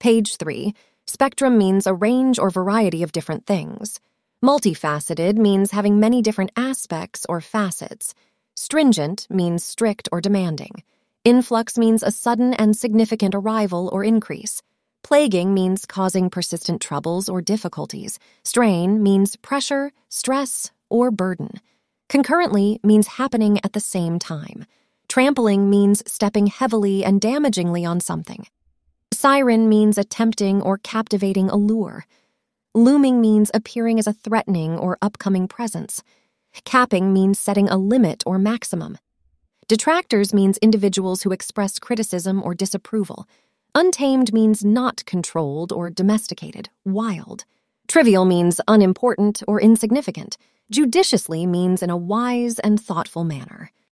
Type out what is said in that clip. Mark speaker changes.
Speaker 1: Page 3. Spectrum means a range or variety of different things. Multifaceted means having many different aspects or facets. Stringent means strict or demanding. Influx means a sudden and significant arrival or increase. Plaguing means causing persistent troubles or difficulties. Strain means pressure, stress, or burden. Concurrently means happening at the same time. Trampling means stepping heavily and damagingly on something. Siren means a tempting or captivating allure. Looming means appearing as a threatening or upcoming presence. Capping means setting a limit or maximum. Detractors means individuals who express criticism or disapproval. Untamed means not controlled or domesticated, wild. Trivial means unimportant or insignificant. Judiciously means in a wise and thoughtful manner.